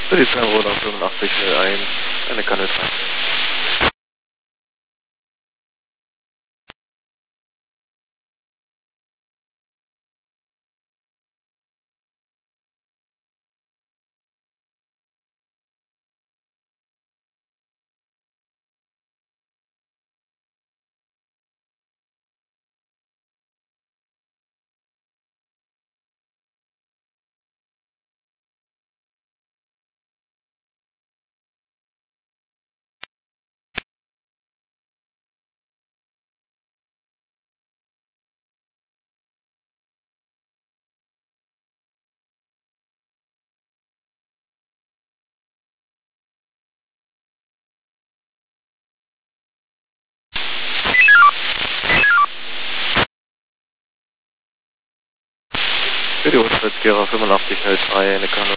Für die Fernroute 8501, eine Kanne 3. Für die Uhrzeitkehrer 8503, eine Kanne